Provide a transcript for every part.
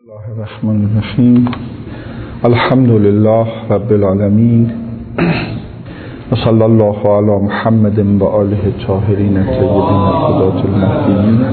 الله الرحمن الرحیم. الحمد لله رب العالمین و صلی الله علی محمد و آله الطاهرین الطیبین الهداة المهدیین.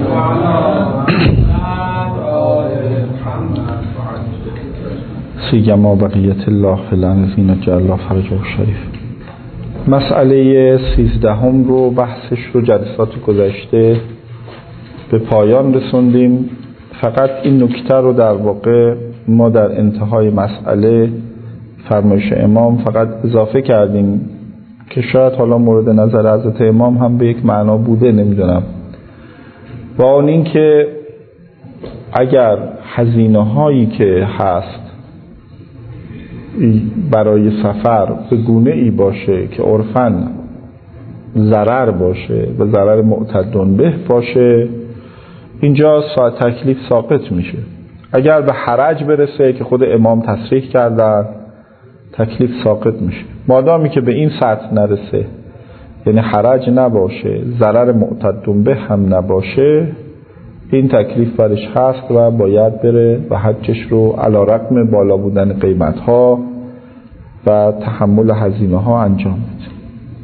سیما بقیت الله فی الارضین جعل الله فرجه الشریف. مسئله 13 رو بحثش رو جلسات گذشته به پایان رسوندیم. فقط این نکته رو در واقع ما در انتهای مسئله فرمایش امام فقط اضافه کردیم که شاید حالا مورد نظر حضرت امام هم به یک معنا بوده، نمیدونم، و اون این که اگر هزینه هایی که هست برای سفر به گونه ای باشه که عرفاً ضرر باشه و ضرر معتدن به باشه، اینجا تکلیف ساقط میشه. اگر به حرج برسه که خود امام تصریح کردن، تکلیف ساقط میشه. مادامی که به این سطح نرسه، یعنی حرج نباشه، ضرر معتدن به هم نباشه، این تکلیف برش هست و باید بره و حجش رو علی رغم بالا بودن قیمت ها و تحمل هزینه ها انجام بده.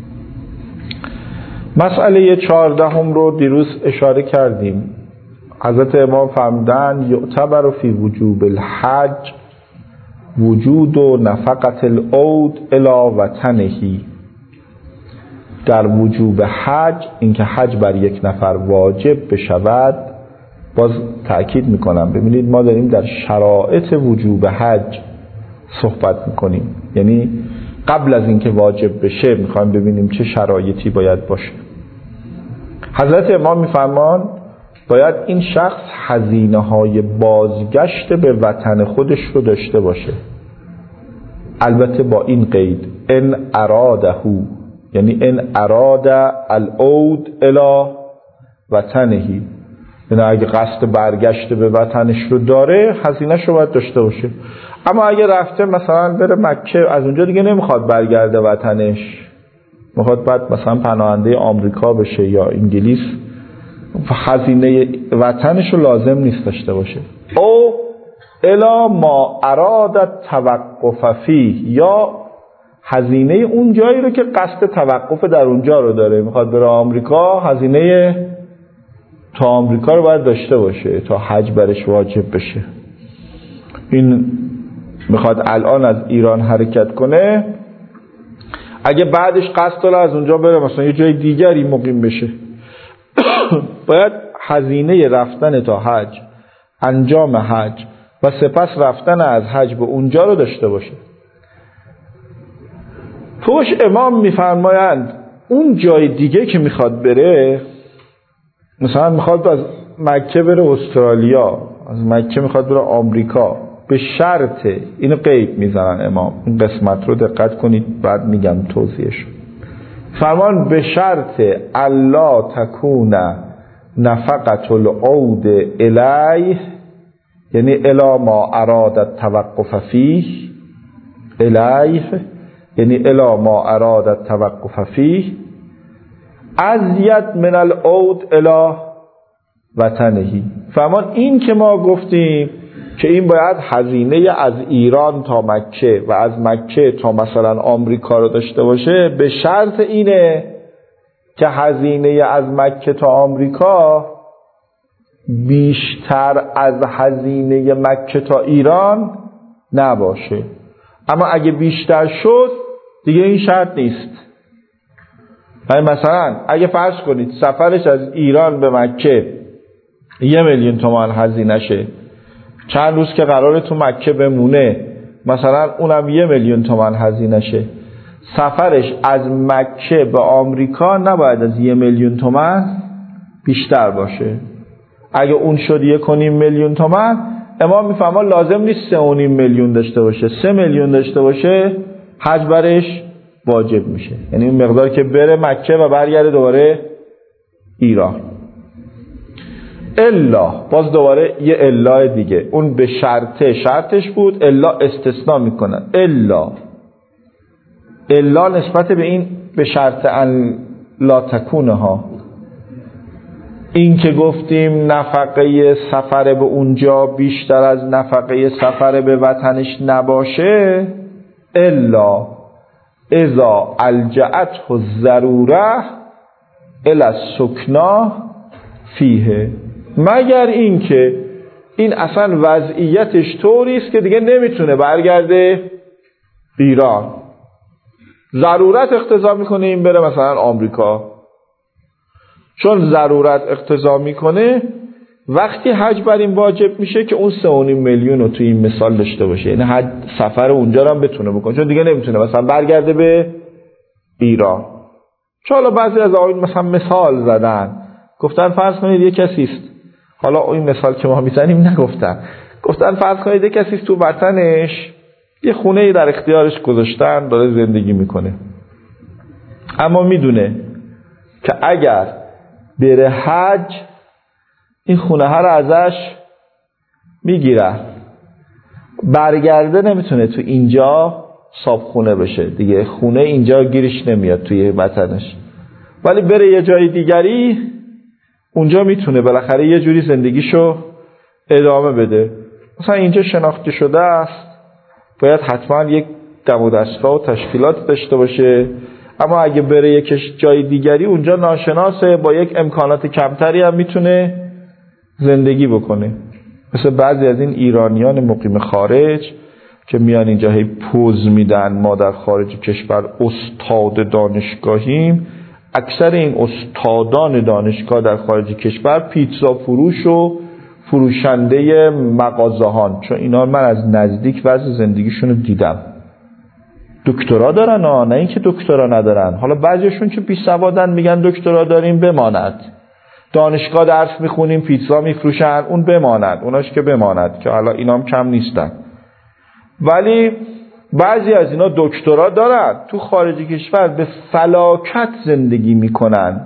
مسئله 14 رو دیروز اشاره کردیم. حضرت امام فرمودن یعتبر فی وجوب الحج وجود و نفقت العود الی وطنهی. در وجوب حج، اینکه حج بر یک نفر واجب بشود، باز تأکید میکنم، ببینید ما داریم در شرایط وجوب حج صحبت میکنیم، یعنی قبل از اینکه واجب بشه میخوایم ببینیم چه شرایطی باید باشه. حضرت امام میفرمان باید این شخص هزینه های بازگشت به وطن خودش رو داشته باشه، البته با این قید ان ارادهو، یعنی ان اراد العود الی وطنهی، یعنی اگه قصد برگشت به وطنش رو داره هزینه‌ش رو باید داشته باشه. اما اگه رفته مثلا بره مکه، از اونجا دیگه نمیخواد برگرده وطنش، میخواد بعد مثلا پناهنده آمریکا بشه یا انگلیس، هزینه وطنش رو لازم نیست داشته باشه. او الا ما اراد توقف فیه، یا هزینه اون جایی رو که قصد توقف در اونجا رو داره، میخواد بره آمریکا، هزینه تا آمریکا رو باید داشته باشه تا حج برش واجب بشه. این میخواد الان از ایران حرکت کنه، اگه بعدش قصد داره از اونجا بره مثلا یه جای دیگری مقیم بشه، باید هزینه رفتن تا حج، انجام حج و سپس رفتن از حج به اونجا رو داشته باشه. توش امام میفرمایند اون جای دیگه که میخواد بره، مثلا میخواد از مکه بره استرالیا، از مکه میخواد بره آمریکا، به شرط، اینو قید میزنن امام، این قسمت رو دقت کنید بعد میگم توضیحش. فرمان به شرط الا تکون نفقت العود الیه، یعنی الی ما اراد التوقف فیه، الیه یعنی الی ما اراد التوقف فیه، ازید من العود الی وطنهی. فرمان این که ما گفتیم که این باید هزینه از ایران تا مکه و از مکه تا مثلا آمریکا رو داشته باشه، به شرط اینه که هزینه از مکه تا آمریکا بیشتر از هزینه مکه تا ایران نباشه. اما اگه بیشتر شد دیگه این شرط نیست. مثلا اگه فرض کنید سفرش از ایران به مکه 1,000,000 تومان هزینه شه، چند روز که قراره تو مکه بمونه مثلا اونم 1,000,000 تومان هزینه شه، سفرش از مکه به آمریکا نباید از 1,000,000 تومان بیشتر باشه. اگه اون شد 1,500,000 تومان، امام میفهمه لازم نیست 3,500,000 داشته باشه، 3,000,000 داشته باشه، حج برش واجب میشه، یعنی اون مقدار که بره مکه و برگرده دوباره ایران. الا، باز دوباره یه الا دیگه، اون به شرطش بود، الا استثناء میکنن. الا نسبت به این به شرط ان لا تکونه ها، این که گفتیم نفقه سفر به اونجا بیشتر از نفقه سفر به وطنش نباشه، الا اذا الجأته الضروره الی السکنا فیه، مگر این که این اصلا وضعیتش طوری است که دیگه نمیتونه برگرده ایران، ضرورت اقتضا میکنه این بره مثلا آمریکا. چون ضرورت اقتضا میکنه وقتی حج بر این واجب میشه که اون 3.5 میلیون رو توی این مثال داشته باشه، یعنی حج سفر اونجا رو هم بتونه بکنه، چون دیگه نمیتونه مثلا برگرده به ایران. چون حالا بعضی از آقایون مثلا مثال زدن، گفتن فرض کنید یک کسی است، حالا این مثال که ما میزنیم نگفتن، گفتن فرض کنید یک کسی است تو وطنش یه خونه‌ای در اختیارش گذاشتن داره زندگی میکنه، اما میدونه که اگر بره حج این خونه ها رو ازش میگیرن، برگرده نمیتونه تو اینجا صاحب خونه بشه دیگه، خونه اینجا گیرش نمیاد توی وطنش، ولی بره یه جای دیگری اونجا میتونه بالاخره یه جوری زندگیشو ادامه بده. مثلا اینجا شناخته شده است، باید حتما یک دم و دستگاه و تشکیلات داشته باشه، اما اگه بره یک جای دیگری اونجا ناشناسه، با یک امکانات کمتری هم میتونه زندگی بکنه. مثل بعضی از این ایرانیان مقیم خارج که میان اینجا هی پوز میدن ما در خارج کشور استاد دانشگاهیم، اکثر این استادان دانشگاه در خارج کشور پیتزا فروش و فروشنده مغازه‌هان، چون اینا من از نزدیک وضع زندگیشون رو دیدم. دکترا دارن، نه اینکه دکترا ندارن، حالا بعضیشون که بی سوادن میگن دکترا داریم بماند، دانشگاه درس میخونیم پیتزا میفروشن اون بماند، اوناش که بماند که حالا اینام کم نیستن، ولی بعضی از اینا دکترا دارن تو خارج کشور به فلاکت زندگی میکنن،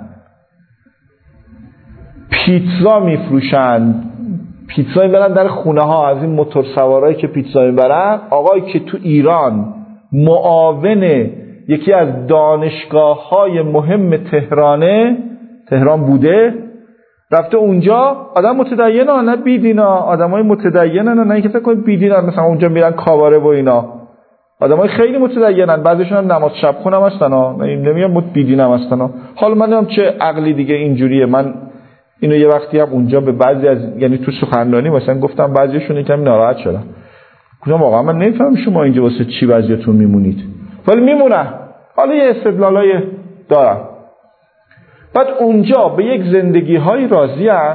پیتزا میفروشن، پیتزا میبرن در خونه ها، از این موتور سوارایی که پیتزا میبرن، آقایی که تو ایران معاون یکی از دانشگاه های مهم تهران بوده، رفته اونجا، آدم متدینه نه بیدینا، آدمای متدینه نه اینکه فکر کنید بیدینا، مثلا اونجا میرن کاباره و اینا، آدمای خیلی متدینن، بعضیشون هم نماز شب خون هم هستن، نمیگم بیدین هم هستن. حالا من نمیدونم چه عقلی دیگه اینجوریه، من اینو یه وقتی هم اونجا به بعضی از، یعنی تو سخنرانی مثلا گفتم بعضیشون یکم ناراحت شدن، گفتم واقعا من نمیفهمم شما اینجا واسه چی بعضیاتون میمونید، ولی میمونن، حالا یه استدلالای دارن. بعد اونجا به یک زندگی های راضی هستن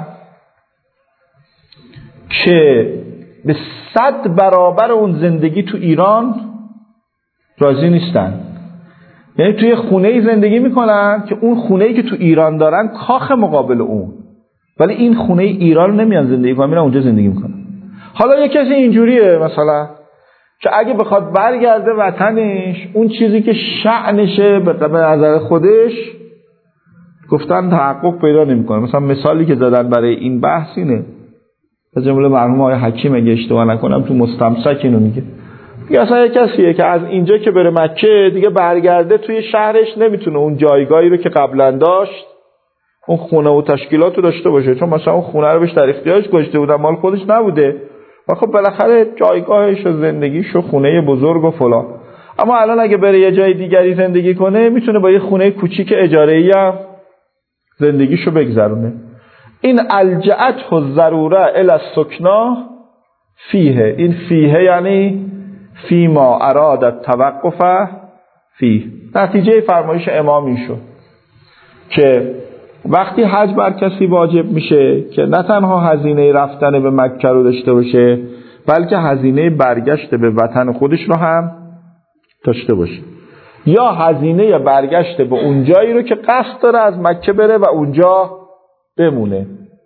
که به 100 برابر اون زندگی تو ایران راضی نیستن، یعنی توی خونه‌ای زندگی میکنن که اون خونه‌ای که تو ایران دارن کاخ مقابل اون، ولی این خونه ایران نمیان زندگی کنن، میرن اونجا زندگی میکنن. حالا یه کسی اینجوریه مثلا که اگه بخواد برگرده وطنش، اون چیزی که شأنشه به نظر خودش گفتن تحقق پیدا نمیکنه. مثلا مثالی که زدن برای این بحث اینه، از جمله مرحوم آقای حکیم اگه اشتباه نکنم تو مستمسک اینو میگه اصلا یه کسیه که از اینجا که بره مکه دیگه برگرده توی شهرش نمیتونه اون جایگاهی رو که قبلا داشت، اون خونه و تشکیلات رو داشته باشه، چون مثلا اون خونه رو بهش در اختیارش گذاشته بودن، مال خودش نبوده و خب بالاخره جایگاهش و زندگیش و خونه بزرگ و فلان. اما الان اگه بره یه جای دیگری زندگی کنه میتونه با یه خونه کوچیک اجاره‌ای هم زندگیشو بگذرونه. این الجأته الضروره الی السکنا فیه، این فیه یعنی فیما اراد التوقف فیه. نتیجه فرمایش امام این شد که وقتی حج بر کسی واجب میشه که نه تنها هزینه رفتن به مکه رو داشته باشه، بلکه هزینه برگشت به وطن خودش رو هم داشته باشه، یا هزینه برگشت به اون جایی رو که قصد داره از مکه بره و اونجا بمونه،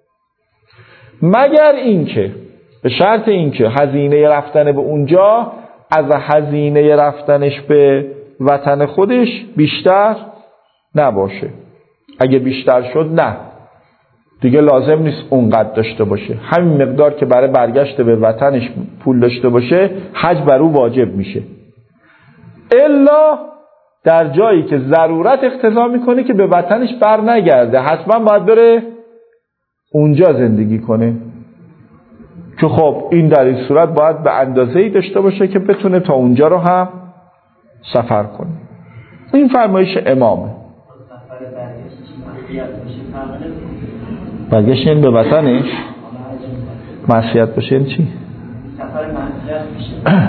مگر اینکه به شرط اینکه هزینه رفتن به اونجا از هزینه رفتنش به وطن خودش بیشتر نباشه. اگه بیشتر شد نه دیگه لازم نیست اونقدر داشته باشه، همین مقدار که برای برگشت به وطنش پول داشته باشه حج بر او واجب میشه، الا در جایی که ضرورت اقتضا میکنه که به وطنش بر نگرده، حتما باید بره اونجا زندگی کنه، که خب این در این صورت باید به اندازه‌ای داشته باشه که بتونه تا اونجا رو هم سفر کنه. این فرمایش امامه. برگشت این به وطنش معصیت باشه این چی؟ سفر معصیت میشه.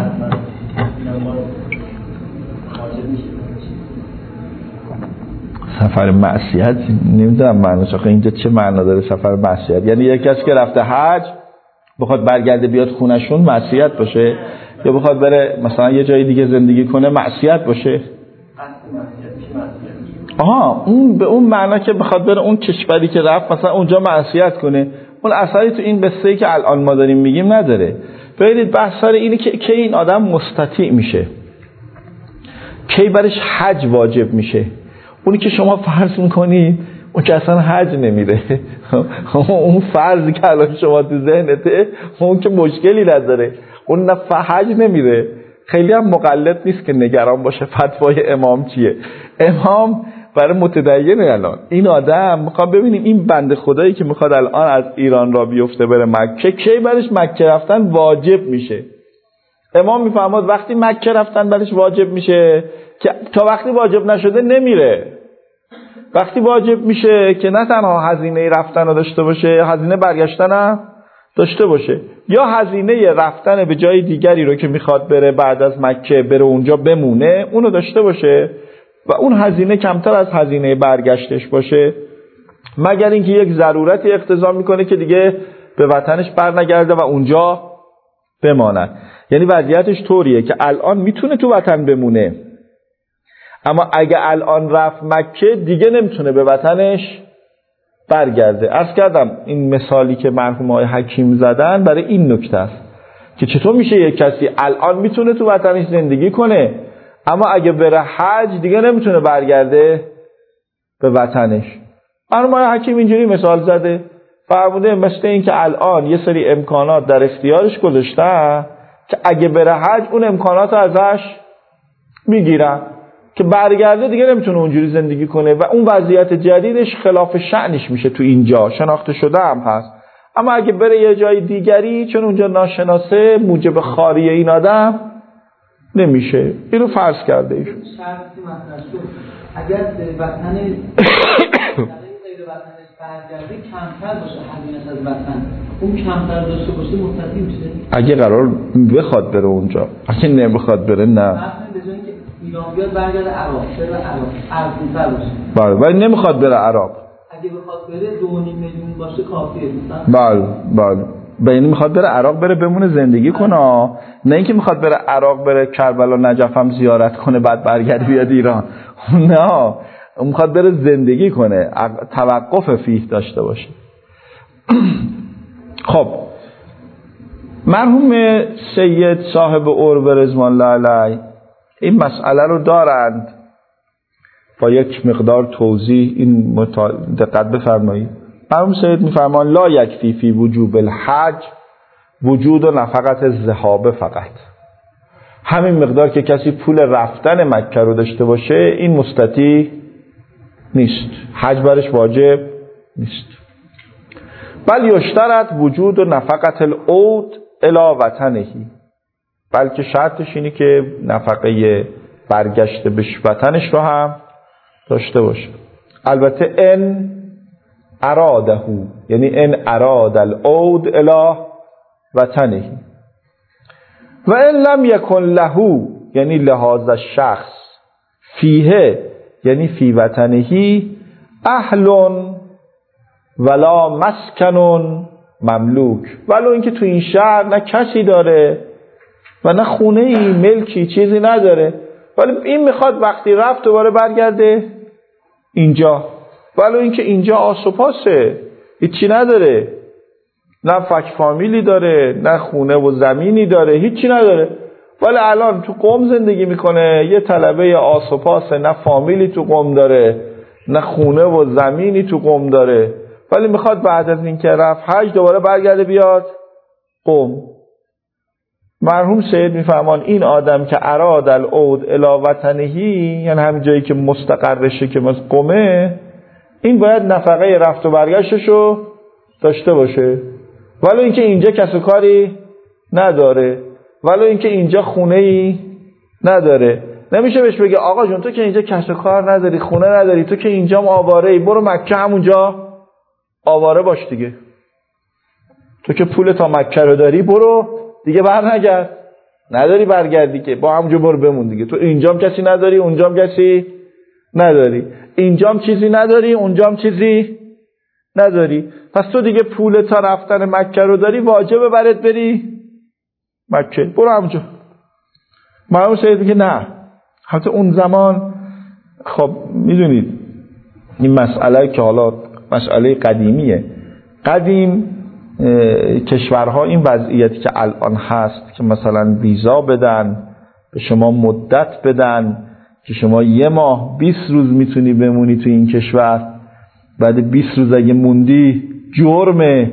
سفر معصیت نمیدونم معنیش آخه اینجا چه معنا داره سفر معصیت؟ یعنی یک کسی که رفته حج بخواد برگرده بیاد خونشون معصیت باشه، یا بخواد بره مثلا یه جای دیگه زندگی کنه معصیت باشه؟ آها، اون به اون معنا که بخواد بره اون کشوری که رفت مثلا اونجا معصیت کنه، اون اثری تو این قصه‌ای که الان ما داریم میگیم نداره. ببینید بحث سر اینه که این آدم مستطیع میشه، کی برش حج واجب میشه. اونی که شما فرض میکنید اون که اصلا حج نمیره، اون فرضی که الان شما تو ذهنته اون که مشکلی نداره، اون نه حج نمیره، خیلی هم مقلد نیست که نگران باشه فتوای امام چیه. امام برای متدینه الان این آدم میخواد ببینیم این بنده خدایی که میخواد الان از ایران را بیفته بره مکه کی برش مکه رفتن واجب میشه. امام میفرماد وقتی مکه رفتن برش واجب میشه که تا وقتی واجب نشده نمیره. وقتی واجب میشه که نه تنها هزینه رفتن رو داشته باشه، هزینه برگشتن هم داشته باشه، یا هزینه رفتن به جای دیگری رو که میخواد بره بعد از مکه بره اونجا بمونه اونو داشته باشه و اون هزینه کمتر از هزینه برگشتش باشه، مگر اینکه یک ضرورتی اقتضا میکنه که دیگه به وطنش برنگرده و اونجا بمانه. یعنی وضعیتش طوریه که الان میتونه تو وطن بمونه، اما اگه الان رفت مکه دیگه نمیتونه به وطنش برگرده. عرض کردم این مثالی که مرحوم آقای حکیم زدن برای این نکته است که چطور میشه یک کسی الان میتونه تو وطنش زندگی کنه اما اگه بره حج دیگه نمیتونه برگرده به وطنش. مرحوم آقای حکیم اینجوری مثال زده، فرموده مثل این که الان یه سری امکانات در اختیارش گذاشتن که اگه بره حج اون امکانات ازش میگیرن که برگرده دیگه نمیتونه اونجوری زندگی کنه و اون وضعیت جدیدش خلاف شأنش میشه، تو اینجا شناخته شده هم هست. اما اگه بره یه جای دیگری چون اونجا ناشناسه موجب خاری این آدم نمیشه. اینو فرض کرده ایشون. شرطی مطرح شد اگر وطن غیر وطنش برگرده کمتر باشه هزینه‌اش از وطن، اون کمتر داشته باشه مستطیع میشه. اگه قرار بخواد بره اونجا، اگه نمیخواد بره نه. ایران بیاد برگرده عراق، چرا عراق ارزون‌تر باشه؟ بله، ولی نمیخواد بره عراق. اگه بخواد بره 2.5 میلیون باشه کافیه بله. یعنی میخواد بره عراق بره بمونه زندگی کنه، نه اینکه میخواد بره عراق بره کربلا نجف هم زیارت کنه بعد برگرده بیاد ایران. نه، میخواد بره زندگی کنه، توقف فیه داشته باشه. خب مرحوم سید صاحب عرب رضوان الله علیه این مسئله رو دارند با یک مقدار توضیح. این دقت بفرمایید. مرحوم سید میفرمان لا یکفی فی وجوب الحج وجود و نفقت الذهاب فقط. همین مقدار که کسی پول رفتن مکه رو داشته باشه این مستطیع نیست، حج برش واجب نیست. بل یشترط وجود و نفقت العود الی وطنهی، بلکه شرطش اینه که نفقه برگشت به وطنش رو هم داشته باشه. البته ان اراده، یعنی ان اراد العود الی وطنه و ان لم یکن له، یعنی لحاظ شخص، فیه یعنی فی وطنه، اهل ولا مسکن مملوک، ولو اینکه تو این شهر نه کسی داره و نه خونه ای ملکی چیزی نداره، ولی این میخواد وقتی رفت دوباره برگرده اینجا، ولو اینکه اینجا آس و پاسه، هیچی نداره، نه فک فامیلی داره، نه خونه و زمینی داره، هیچی نداره، ولی الان تو قم زندگی میکنه، یه طلبه آس و پاسه، نه فامیلی تو قم داره، نه خونه و زمینی تو قم داره، ولی میخواد بعد از اینکه رفت حج دوباره برگرده بیاد قم. مرحوم سید میفهمان این آدم که اراد العود الی وطنهی، یعنی همین جایی که مستقرشه که مثل قمه، این باید نفقه رفت و برگشتشو داشته باشه، ولو اینکه اینجا کس و کاری نداره، ولو اینکه اینجا خونه‌ای نداره. نمیشه بهش بگه آقا جون تو که اینجا کس و کار نداری، خونه نداری، تو که اینجا آواره‌ای، برو مکه همونجا آواره باش دیگه. تو که پول تا مکه رو داری برو دیگه، بر نگرد. نداری برگردی که، با همونجا برو بمون دیگه. تو اینجام کسی نداری، اونجام کسی نداری، اینجام چیزی نداری، اونجام چیزی نداری، پس تو دیگه پول تا رفتن مکه رو داری، واجبه برات بری مکه، برو همونجا. معلوم شد دیگه نه. حتی اون زمان خب میدونید این مسئله که حالا مسئله قدیمیه، قدیم کشورها این وضعیتی که الان هست که مثلا ویزا بدن به شما، مدت بدن که شما 1 ماه 20 روز میتونی بمونی تو این کشور، بعد 20 روز اگه موندی جرم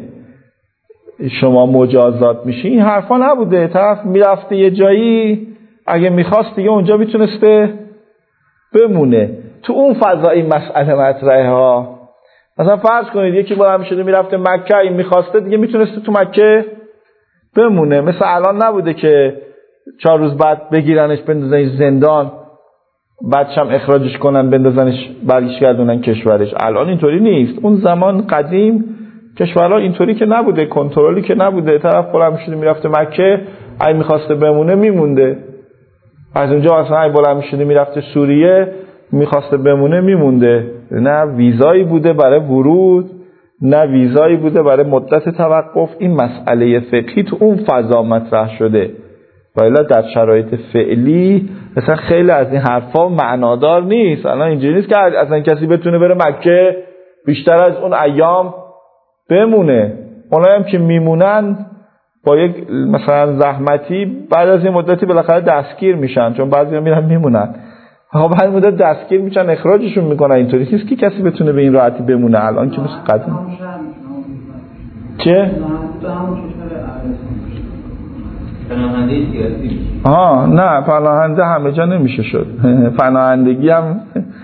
شما مجازات میشی، این حرفا نبوده. طرف میرفته یه جایی اگه میخواست دیگه اونجا میتونسته بمونه. تو اون فضا این مسئله مطرحه ها. مثلا فرض کنید یکی بلند میشده میرفته مکه، این میخواسته دیگه میتونسته تو مکه بمونه. مثل الان نبوده که 4 روز بعد بگیرنش بندازنش زندان، بعدش هم اخراجش کنن بندازنش برگردونن کشورش. الان اینطوری نیست. اون زمان قدیم کشورها اینطوری که نبوده، کنترلی که نبوده. طرف بلند میشده میرفته مکه، اگه میخواسته بمونه میمونده. از اونجا مثلا اگه بلند میشده میرفته سوریه، میخواسته بمونه میمونده. نه ویزایی بوده برای ورود، نه ویزایی بوده برای مدت توقف. این مسئله فقهی تو اون فضا مطرح شده، ولی در شرایط فعلی مثلا خیلی از این حرفا معنادار نیست. الان اینجوری نیست که اصلا کسی بتونه بره مکه بیشتر از اون ایام بمونه. اونایی هم که میمونن با یک مثلا زحمتی بعد از این مدتی بالاخره دستگیر میشن، چون بعضیا میرن میمونن، بعد مدت دستگیر میشن، اخراجشون میکنن. اینطوری نیست که کسی بتونه به این راحتی بمونه الان که مثل قدیم. چه؟ پناهنده سیاسی. نه پناهنده همه جا نمیشه شد. پناهندگی هم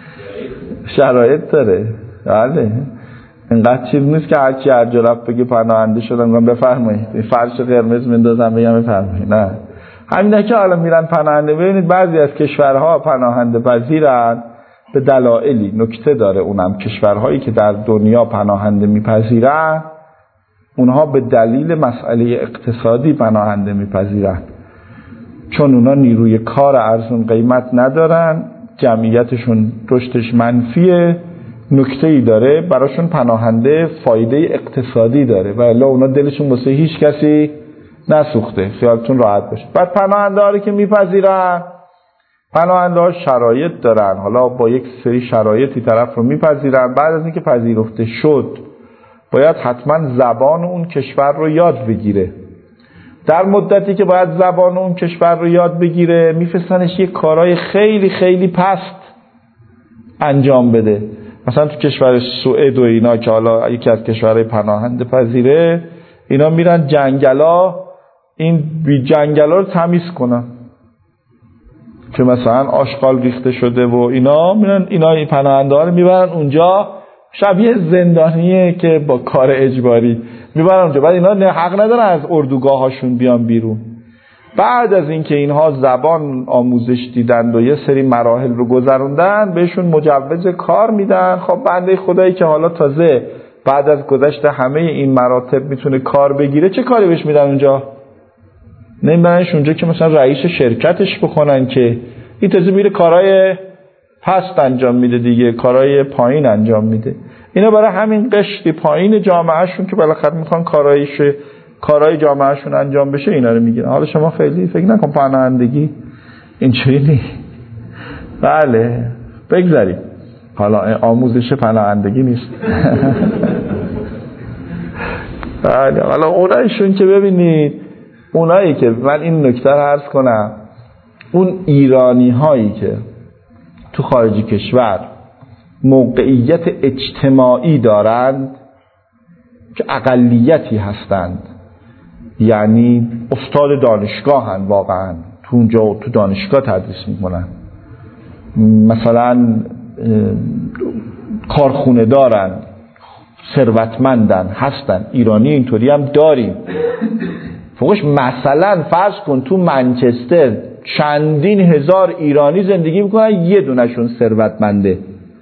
شرایط داره. بله اینقدر چیز نیست که هرچی هر جا رفت بگه پناهنده شدم من بفرمایید فرش قرمز مندازم بگم بفرمایید. نه همینه که حالا میرن پناهنده. ببینید بعضی از کشورها پناهنده پذیرن به دلایلی. نکته داره اونم، کشورهایی که در دنیا پناهنده میپذیرن اونها به دلیل مسئله اقتصادی پناهنده میپذیرن، چون اونا نیروی کار ارزون قیمت ندارن، جمعیتشون رشدش منفیه. نکته‌ای داره براشون پناهنده فایده اقتصادی داره و الا اونا دلشون واسه هیچ کسی نسوخته، خیالتون راحت باشه. بعد پناهنده هایی که میپذیرن، پناهنده ها شرایط دارن، حالا با یک سری شرایطی طرف رو میپذیرن. بعد از اینکه پذیرفته شد باید حتما زبان اون کشور رو یاد بگیره. در مدتی که باید زبان اون کشور رو یاد بگیره میفرستنش یک کارهای خیلی خیلی پست انجام بده. مثلا تو کشور سوئد و اینا که حالا یکی از کشورهای پناهنده پذیره، اینا میرن جنگلا، این بی جنگلا رو تمیز کنن که مثلا آشغال ریخته شده و اینا، میرن اینا این پناهنده ها رو میبرن اونجا، شبیه زندانیه که با کار اجباری میبرن اونجا. بعد اینا حق ندارن از اردوگاه هاشون بیان بیرون. بعد از اینکه اینها زبان آموزش دیدند و یه سری مراحل رو گذروندن بهشون مجوز کار میدن. خب بنده خدایی که حالا تازه بعد از گذشت همه این مراتب میتونه کار بگیره، چه کاری بهش میدن اونجا؟ نمیبرنش اونجا که مثلا رئیس شرکتش بکنن، که این تازه میره کارهای پست انجام میده دیگه، کارهای پایین انجام میده. اینا برای همین قشری پایین جامعهشون که بالاخره میخوان کارهای جامعهشون انجام بشه اینا رو میگیرن. حالا شما خیلی فکر نکن پناهندگی اینجوری نیست. بله بگذاریم، حالا آموزش پناهندگی نیست. بله حالا اونایشون که ببینید، اونایی که من این نکته رو عرض کنم، اون ایرانی هایی که تو خارج کشور موقعیت اجتماعی دارند که اقلیتی هستند، یعنی استاد دانشگاه هن، واقعا تو اونجا تو دانشگاه تدریس میکنن، مثلا کارخونه دارن، ثروتمندن هستن، ایرانی اینطوری هم داریم. فوقش مثلا فرض کن تو منچستر چندین هزار ایرانی زندگی میکنن، یه دونشون ثروتمنده.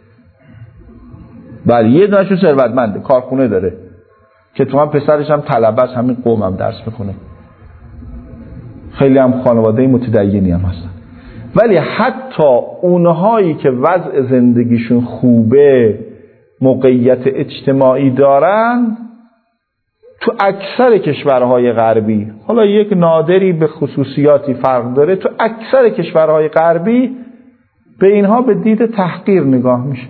بله یه دونشون ثروتمنده، کارخونه داره که تو هم پسرش هم طلبه است، همین قوم هم درس میکنه، خیلی هم خانواده متدینی هم هستن. ولی حتی اونهایی که وضع زندگیشون خوبه، موقعیت اجتماعی دارن، تو اکثر کشورهای غربی، حالا یک نادری به خصوصیاتی فرق داره، تو اکثر کشورهای غربی به اینها به دید تحقیر نگاه میشه.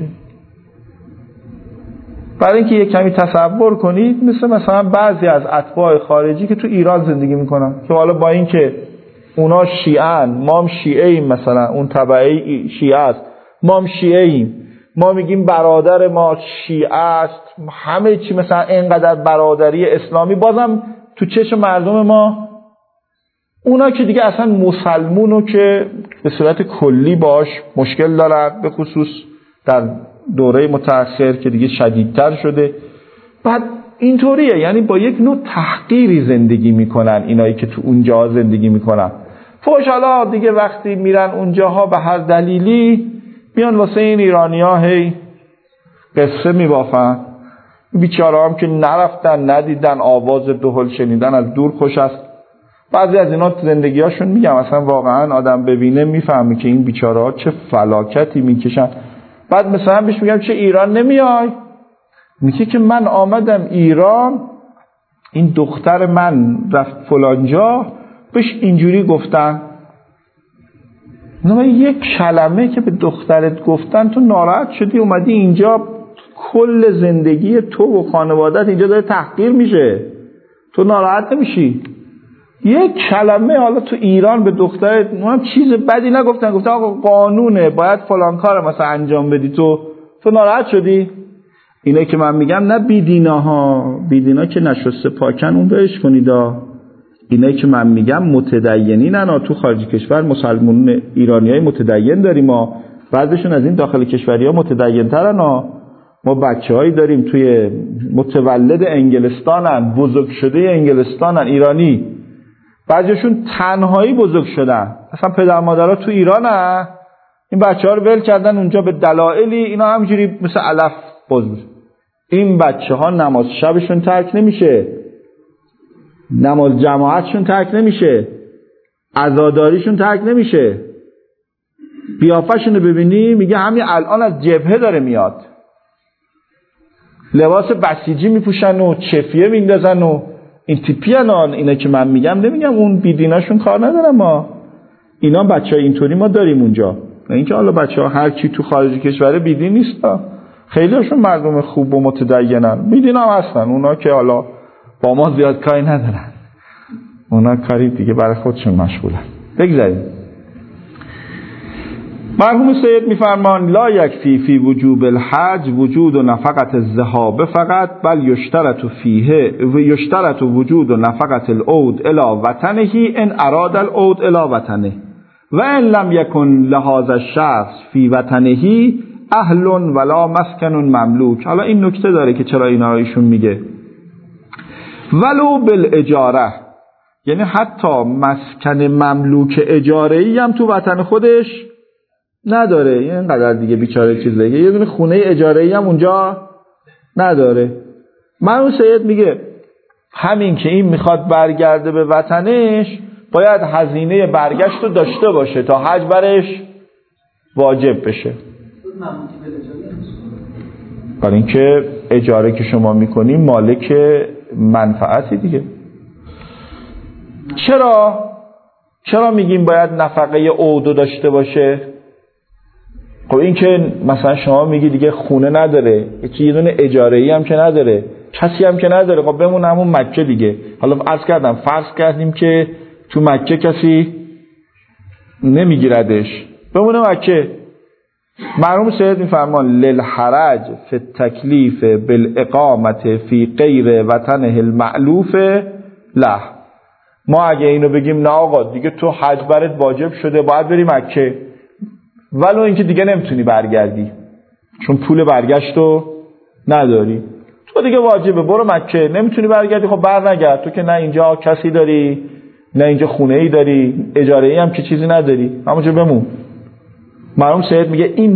برای اینکه یک کمی تصور کنید، مثلا بعضی از اتباع خارجی که تو ایران زندگی میکنن، که حالا با اینکه اونا شیعه‌ان، ما هم شیعه‌ایم، مثلا اون تبعه شیعه است، ما هم شیعه‌ایم، ما میگیم برادر ما شیعه است، همه چی مثلا اینقدر برادری اسلامی، بازم تو چشم مردم ما اونا که دیگه اصلا مسلمونو که به صورت کلی باش مشکل دارن، به خصوص در دوره متأخر که دیگه شدیدتر شده. بعد اینطوریه، یعنی با یک نوع تحقیری زندگی میکنن اینایی که تو اونجا زندگی میکنن. فوش حالا دیگه وقتی میرن اونجاها به هر دلیلی میان واسه این ایرانی‌ها هی قصه میبافن. بیچاره هم که نرفتن ندیدن، آواز دهل شنیدن از دور خوش است. بعضی از اینا زندگیاشون میگم اصلا واقعا آدم ببینه میفهمه که این بیچاره ها چه فلاکتی میکشن. بعد مثلا بهش میگم چه ایران نمیای؟ میگه که من آمدم ایران، این دختر من رفت فلانجا بهش اینجوری گفتن. نه یک کلمه که به دخترت گفتن تو ناراحت شدی اومدی اینجا، کل زندگی تو و خانوادت اینجا داره تحقیر میشه، تو ناراحت نمیشی؟ یک کلمه حالا تو ایران به دخترت هم چیز بدی نگفتن، گفتن آقا قانونه باید فلان کار مثلا انجام بدی، تو ناراحت شدی؟ اینه که من میگم نه بیدیناها، بیدینا که نشسته پاکن اون بهش کنیدا. اینه که من میگم متدینین، نه تو خارج کشور مسلمون ایرانیای متدین داریم، ما بعضیشون از این داخل کشوری ها متدین ترن. ما بچه‌هایی داریم توی متولد انگلستانن، بزرگ شده انگلستانن، ایرانی، بعضیشون تنهایی بزرگ شدن، اصلا پدر مادرها تو ایرانن، این بچه‌ها رو ول کردن اونجا به دلایلی، اینا همینجوری مثل علف بزرگ. این بچه‌ها نماز شبشون ترک نمیشه، نماز جماعتشون ترک نمیشه، عزاداریشون ترک نمیشه. قیافه‌شون رو ببینی میگه همین الان از جبهه داره میاد، لباس بسیجی میپوشن و چفیه میندازن و این تیپیان. اینا که من میگم نمیگم اون بیدیناشون کار ندارم، ما اینا بچه‌ها اینطوری ما داریم اونجا. اینکه حالا بچه‌ها هر کی تو خارج کشور بیدین نیست، خیلی هاشون مردم خوب و متدینن، بیدین هم هستن، اونا که حالا با ما زیاد کاری ندارن، اونا کاری دیگه برای خودشون مشغولن. بگذاریم. مرحوم سید میفرمان لا یکفی فی وجوب الحج وجود و نفقت الذهاب فقط، بل یشترط وجود و نفقت العود الی وطنه ان اراد العود الی وطنه و ان لم یکن لهذا الشخص فی وطنه اهل ولا مسکن مملوک. حالا این نکته داره که چرا اینا ایشون میگه ولو بالاجاره، یعنی حتی مسکن مملوک اجاره‌ای هم تو وطن خودش نداره، اینقدر دیگه بیچاره چیزه، یه دونه خونه اجاره‌ای هم اونجا نداره. مرحوم سید میگه همین که این میخواد برگرده به وطنش باید هزینه برگشت رو داشته باشه تا حج برش واجب بشه. برای اینکه اجاره که شما میکنی مالک منفعتی دیگه. چرا میگیم باید نفقه عودو داشته باشه؟ خب این که مثلا شما میگی دیگه خونه نداره، یه دونه اجاره‌ای هم که نداره، کسی هم که نداره، خب بمونه همون مکه دیگه. حالا فرض کردیم که تو مکه کسی نمیگیردش، بمونه مکه. مرحوم سید میفرمان للحرج فی التکلیف بالاقامت فی غیر وطنه المألوف له. ما اگه اینو بگیم نه آقا دیگه تو حج برات واجب شده باید بری مکه، ولو اینکه دیگه نمیتونی برگردی چون پول برگشتو نداری، تو دیگه واجبه برو مکه. نمیتونی برگردی، خب نگرد. تو که نه اینجا کسی داری نه اینجا خونه ای داری، اجاره ای هم که چیزی نداری، همونجا بمون. مرحوم سید میگه این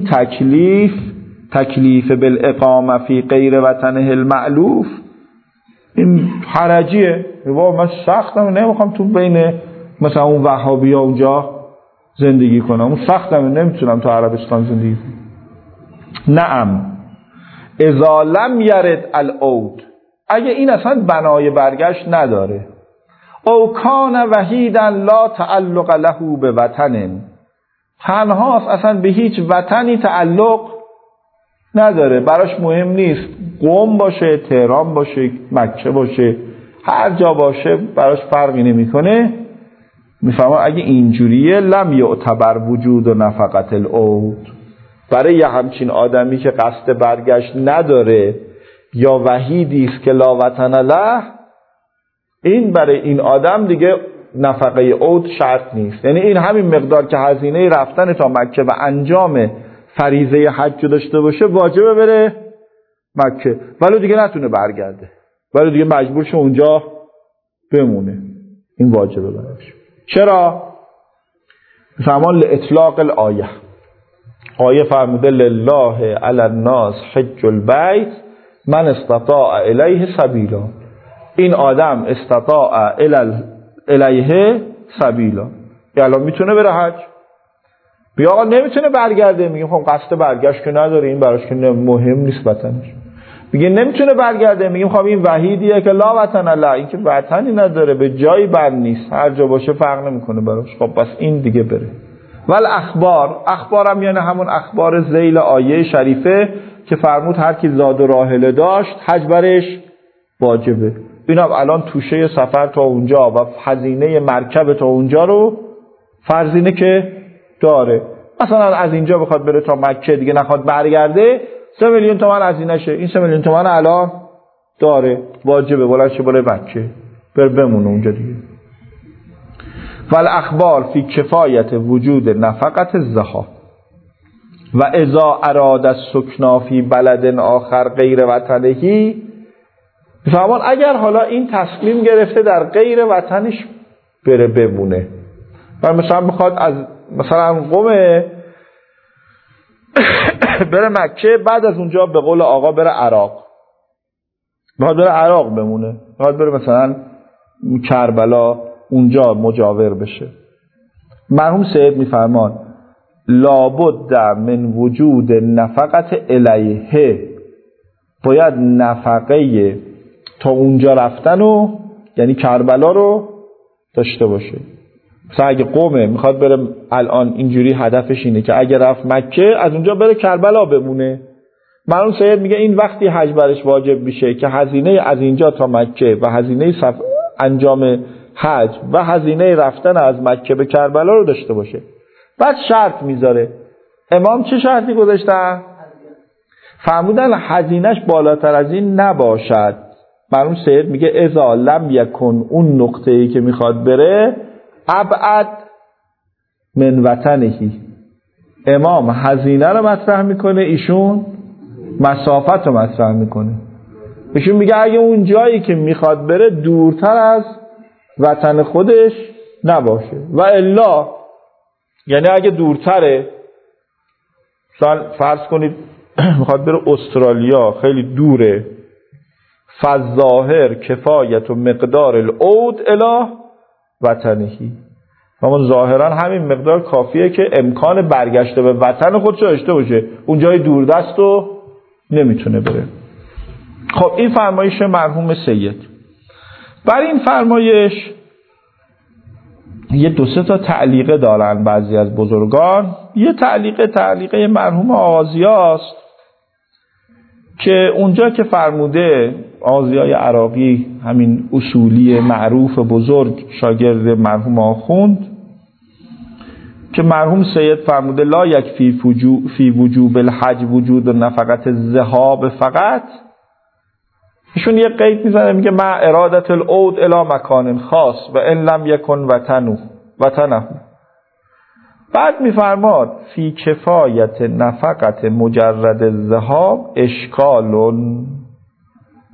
تکلیف بالاقامه فی غیر وطنه المألوف، این حرجیه. من سختم، نمیخوام تو بین مثلا اون وهابی ها اونجا زندگی کنم، اون سختم، نمیتونم تو عربستان زندگی کنم. نعم اذا لم یرد العود، اگه این اصلا بنای برگشت نداره، او کان وحیدا لا تعلق له به وطن، تنهاست اصلا به هیچ وطنی تعلق نداره، براش مهم نیست قم باشه، تهران باشه، مکه باشه، هر جا باشه براش فرقی نمیکنه. میفهمم اگه اینجوریه لم یعتبر وجود و نفقت العود، برای یه همچین آدمی که قصد برگشت نداره یا وحیدی است که لا وطن له، این برای این آدم دیگه نفقه عود شرط نیست. یعنی این همین مقدار که هزینه رفتن تا مکه و انجام فریضه حج داشته باشه واجبه بره مکه، ولی دیگه نتونه برگرده، ولی دیگه مجبور شه اونجا بمونه، این واجبه براش. چرا؟ زمان لاطلاق الآیه، آیه فرموده لله علی الناس حج البیت من استطاع الیه سبیلا، این آدم استطاع الیه سبیلا، الان میتونه بره حج. بیا آقا نمیتونه برگرده، میگیم خب قصد برگشت که نداره، این براش که مهم نیست وطنش. میگه نمیتونه برگرده، میگیم خب این وحیدیه که لا وطن له، این که وطنی نداره، به جایی بند نیست، هر جا باشه فرق نمیکنه براش، خب بس این دیگه بره. ول اخبارم یعنی همون اخبار ذیل آیه شریفه که فرمود هر کی زاد و راحله داشت حج برش واجبه. اینا الان توشه سفر تا اونجا و هزینه مرکب تا اونجا رو فرضینه که داره. مثلا از اینجا بخواد بره تا مکه دیگه نخواد برگرده، 3 میلیون تومان هزینه شه، این 3 میلیون تومان الان داره، واجبه بلند شه بره مکه، بمونه اونجا دیگه. والاخبار فی کفایت وجود نفقت الذهاب و اذا اراد السکنا فی بلد آخر غیر وطنهی، بفرمان اگر حالا این تصمیم گرفته در غیر وطنش بره بمونه، و مثلا بخواد از مثلا قم بره مکه، بعد از اونجا به قول آقا بره عراق، بخواد بره عراق بمونه، بخواد بره مثلا کربلا اونجا مجاور بشه، مرحوم سید میفرمان لابد من وجود نفقت الیه، باید نفقه تا اونجا رفتن و یعنی کربلا رو داشته باشه. مثلا اگه قومه میخواد بره الان اینجوری هدفش اینه که اگه رفت مکه از اونجا بره کربلا بمونه، مرحوم سید میگه این وقتی حج برش واجب میشه که هزینه از اینجا تا مکه و هزینه انجام حج و هزینه رفتن از مکه به کربلا رو داشته باشه. بعد شرط میذاره. امام چه شرطی گذاشتن؟ فرمودن هزینهش بالاتر از این نباشد. مرحوم سید میگه اذا لم یکن، اون نقطه‌ای که میخواد بره ابعد من وطنهی، امام هزینه رو مطرح میکنه، ایشون مسافت رو مطرح میکنه. ایشون میگه اگه اون جایی که میخواد بره دورتر از وطن خودش نباشه، و الا یعنی اگه دورتره، فرض کنید میخواد بره استرالیا، خیلی دوره، فظاهر کفایت و مقدار العود الی وطنهی، اما ظاهرا همین مقدار کافیه که امکان برگشت به وطن خودش داشته باشه، اون جای دوردست رو نمیتونه بره. خب این فرمایش مرحوم سید. بر این فرمایش یه 2-3 تا تعلیقه دارن بعضی از بزرگان. یه تعلیقه مرحوم آغازیاست که اونجا که فرموده، آغازیای عراقی، همین اصولی معروف بزرگ شاگرد مرحوم آخوند، که مرحوم سید فرموده لا یکفی فی وجوب الحج وجود نفقت الذهاب فقط، ایشون یه قید میزنه میگه مع ارادت العود الی مکان خاص و ان لم یکن وطنه. بعد میفرماد فی کفایت نفقت مجرد الذهاب اشکالون،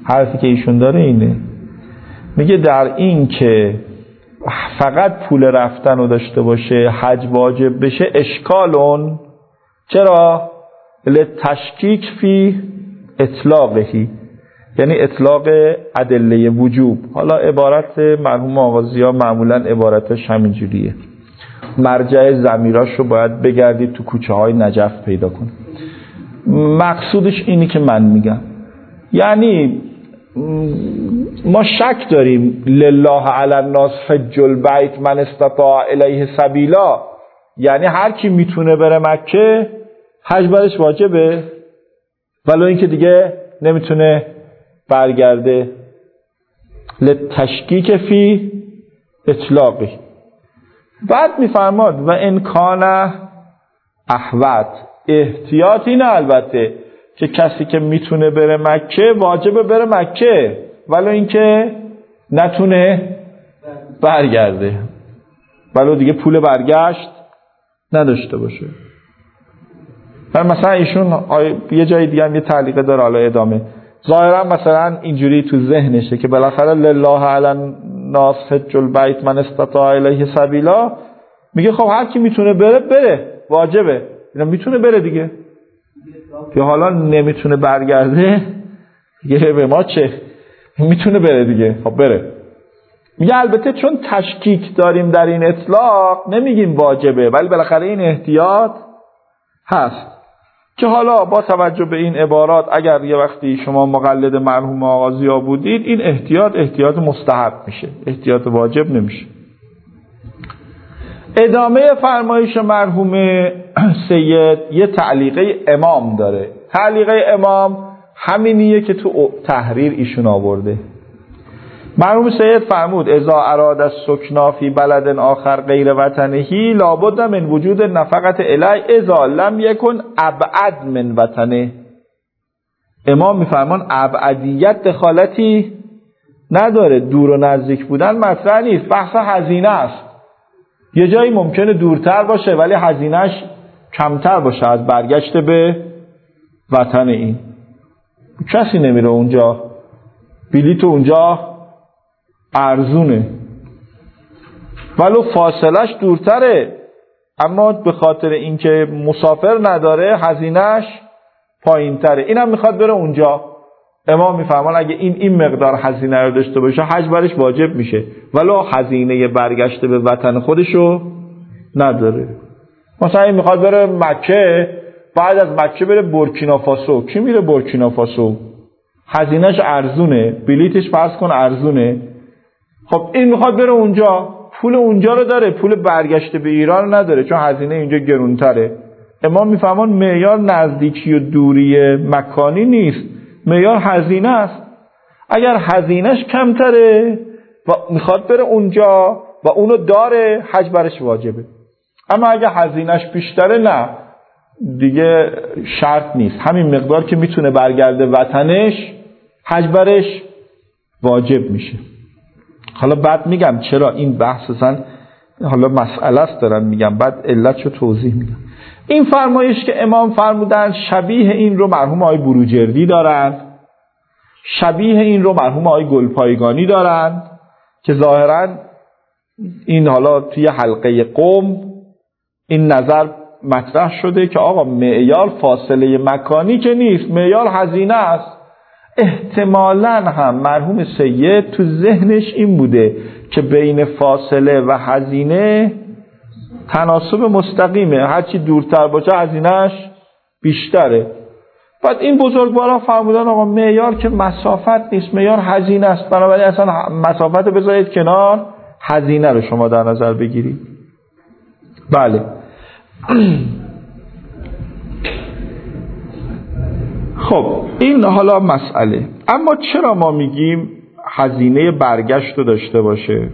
حرفی که ایشون داره اینه، میگه در این که فقط پول رفتن رو داشته باشه حج واجب بشه اشکالون. چرا؟ لتشکیک فی اطلاقهی، یعنی اطلاق ادله وجوب. حالا عبارت مرحوم آغازی‌ها معمولا عبارتش همینجوریه، مرجع ضمیراش رو باید بگردید تو کوچه های نجف پیدا کن. مقصودش اینی که من میگم، یعنی ما شک داریم لله علی الناس حج البیت من استطاع الیه سبیلا، یعنی هر کی میتونه بره مکه حج برش واجبه ولو اینکه دیگه نمیتونه برگرده. لتشکیک فی اطلاقی. بعد میفرماد و ان کان احوط، احتیاط اینه البته که کسی که میتونه بره مکه واجبه بره مکه ولو اینکه نتونه برگرده، ولو دیگه پول برگشت نداشته باشه. مثلا ایشون یه جای دیگه هم یه تعلیق داره، حالا ادامه. ظاهرا مثلا اینجوری تو ذهنشه که بالاخره لله علی الناس حج البیت من استطاع الیه سبیلا، میگه خب هر کی میتونه بره واجبه، اینا میتونه بره دیگه، یا حالا نمیتونه برگرده دیگه به ما چه، میتونه بره دیگه، خب بره. میگه البته چون تشکیک داریم در این اطلاق نمیگیم واجبه، ولی بالاخره این احتیاط هست که حالا با توجه به این عبارات اگر یه وقتی شما مقلد مرحوم آغازی‌ها بودید این احتیاط مستحب میشه، احتیاط واجب نمیشه. ادامه فرمایش مرحوم سید یه تعلیقه امام داره. تعلیقه امام همینیه که تو تحریر ایشون آورده. مرحوم سید فرمود اذا اراد السکنا فی بلد آخر غیر وطنهی لابد من وجود نفقت الی اذا لم یکن ابعد من وطنه. امام میفرمان ابعدیت دخالتی نداره، دور و نزدیک بودن مطرح نیست، بحث هزینه است. یه جایی ممکنه دورتر باشه ولی هزینهش کمتر باشه از برگشت به وطن این. کسی نمیره اونجا، بلیط اونجا ارزونه ولو فاصلش دورتره، اما به خاطر اینکه مسافر نداره هزینهش پایینتره، اینم میخواد بره اونجا. امام میفهمان اگه این مقدار هزینه رو داشته باشه حج برش واجب میشه ولو هزینه برگشت به وطن خودشو نداره. مثلا این میخواد بره مکه، بعد از مکه بره بورکینافاسو. کی میره بورکینافاسو؟ هزینهش ارزونه، بلیتش فرض کن ارزونه. خب این میخواد بره اونجا، پول اونجا رو داره، پول برگشت به ایران نداره چون هزینه اینجا گرونتره. امام میفهمان معیار نزدیکی و دوری مکانی نیست، معیار هزینه است. اگر هزینهش کمتره و میخواد بره اونجا و اونو داره حج برش واجبه. اما اگر هزینهش بیشتره نه دیگه شرط نیست، همین مقدار که میتونه برگرده وطنش حج برش واجب میشه. حالا بعد میگم چرا این بحث اصلا حالا مسئله است دارن میگم، بعد علتشو توضیح میدم. این فرمایش که امام فرمودن شبیه این رو مرحوم آقای بروجردی دارن، شبیه این رو مرحوم آقای گلپایگانی دارن که ظاهرا این حالا توی حلقه قم این نظر مطرح شده که آقا معیار فاصله مکانی که نیست، معیار هزینه است. احتمالاً هم مرحوم سید تو ذهنش این بوده که بین فاصله و هزینه تناسب مستقیمه، هرچی دورتر باشه هزینهش بیشتره. بعد این بزرگوارا فرمودن آقا معیار که مسافت نیست، معیار هزینه است، بنابراین اصلا مسافت رو بذارید کنار، هزینه رو شما در نظر بگیرید. بله خب این حالا مسئله. اما چرا ما میگیم هزینه برگشت رو داشته باشه؟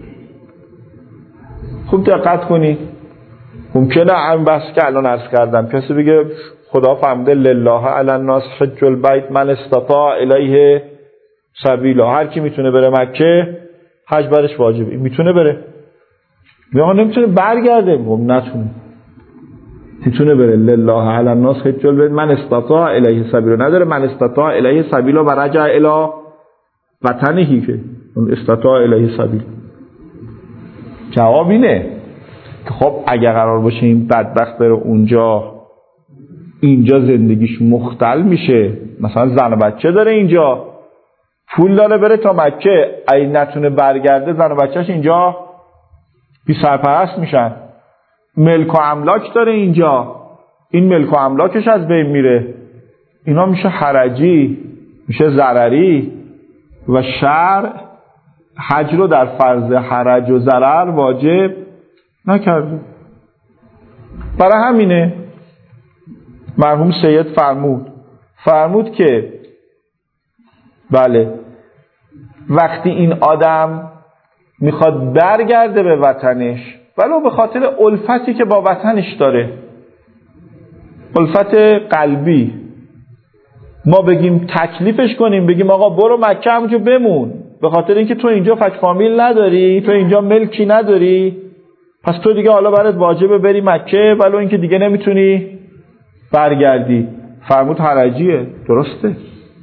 خوب دقت کنید. ممکنه این بحث که الان عرض کردم کسی بگه خدا فرموده لله علی الناس حج البیت من استطاع الیه سبیلا، هر کی میتونه بره مکه حج برش واجبه. میتونه بره، یا نمیتونه برگرده؟ نتونه، میتونه بره. لله علی الناس حج البیت من استطاع الیه سبیلا نداره، من استطاع الیه سبیلا و رجع الی وطنی که اون استطاع الیه سبیل. جواب اینه که خب اگر قرار باشه این بدبخت بره اونجا، اینجا زندگیش مختل میشه، مثلا زن و بچه داره اینجا، پول داره بره تا مکه، اگه نتونه برگرده زن و بچهش اینجا بی سرپرست میشن. ملک و املاک داره اینجا، این ملک و املاکش از بین میره، اینا میشه حرجی، میشه ضرری و شرع حج رو در فرض حرج و ضرر واجب نکرده. برای همینه مرحوم سید فرمود که بله وقتی این آدم میخواد برگرده به وطنش، ولو به خاطر الفتی که با وطنش داره، الفت قلبی، ما بگیم تکلیفش کنیم، بگیم آقا برو مکه همونجا بمون، به خاطر اینکه تو اینجا فک فامیل نداری، تو اینجا ملکی نداری، پس تو دیگه حالا برات واجبه بری مکه، ولو اینکه دیگه نمیتونی برگردی. فرمود حرجیه. درسته.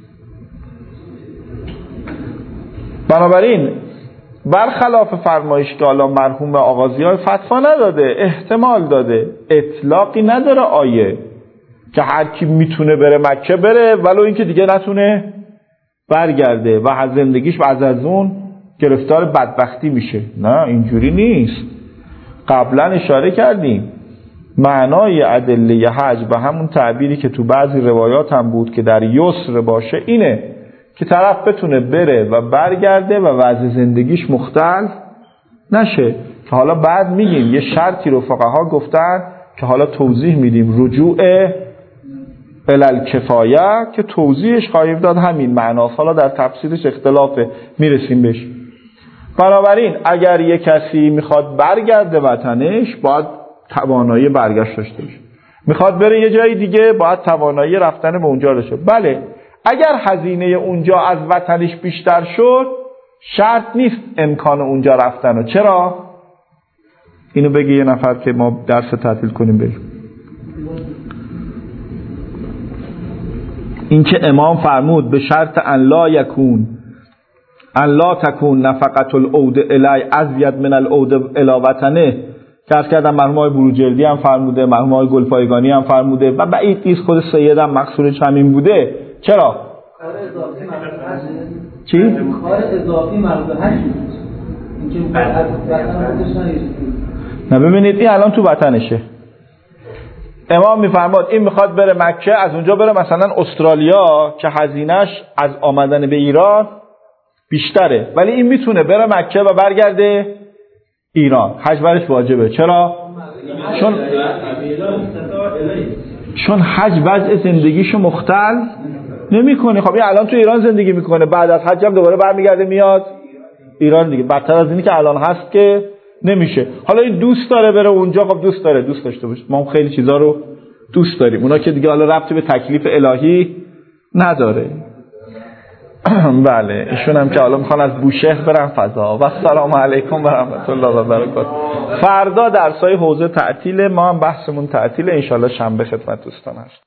بنابراین برخلاف فرمایش که حالا مرحوم آغازی‌ها فتوا نداده، احتمال داده، اطلاقی نداره آیه که هر کی میتونه بره مکه بره، ولو اینکه دیگه نتونه برگرده و زندگیش بعد از اون گرفتار بدبختی میشه. نه اینجوری نیست. قبلا اشاره کردیم معنای ادله حج به همون تعبیری که تو بعضی روایات هم بود که در یسر باشه اینه که طرف بتونه بره و برگرده و وضع زندگیش مختل نشه. که حالا بعد میگیم یه شرطی رو فقها گفتن که حالا توضیح میدیم، رجوع الالکفایه، که توضیحش خواهیم داد همین معناست. حالا در تفسیرش اختلافه، میرسیم بهش. بنابراین اگر یه کسی میخواد برگرده وطنش، باید توانایی برگشت داشته باشه. میخواد بره یه جای دیگه، باید توانایی رفتن به اونجا داشته باشه. بله اگر هزینه اونجا از وطنش بیشتر شد، شرط نیست امکان اونجا رفتن. و چرا؟ اینو بگه یه نفر که ما درس تعطیل کنیم بریم. این که امام فرمود به شرط ان لا تکون نفقت العود الی ازید من العود الی وطنه، که از کردم مرحوم های بروجردی هم فرموده، مرحوم های گلپایگانی هم فرموده و بعید نیست خود سید هم مقصودش همین بوده. چرا؟ چی؟ کار اضافی مربوط به حج بود. اینکه از وطن خودش نیست. نه ببینید این الان تو وطنشه. امام میفرماد این میخواد بره مکه، از اونجا بره مثلا استرالیا که هزینه‌اش از آمدن به ایران بیشتره، ولی این میتونه بره مکه و برگرده ایران، حج برش واجبه. چرا؟ چون حج وضع زندگیشو مختل نمیکنه. خب این الان تو ایران زندگی میکنه، بعد از حج هم دوباره برمیگرده میاد ایران دیگه. بدتر از اینی که الان هست که نمیشه. حالا این دوست داره بره اونجا، خب دوست داشته باشه. ما خیلی چیزا رو دوست داریم، اونا که دیگه حالا ربطی به تکلیف الهی نداره. بله ایشون هم که حالا میخوان از بوشهر برن فضا. و السلام علیکم و رحمت الله و برکاته. فردا درسای حوزه تعطیل، ما هم بحثمون تعطیل، ان شاء الله شنبه خدمت دوستان هست.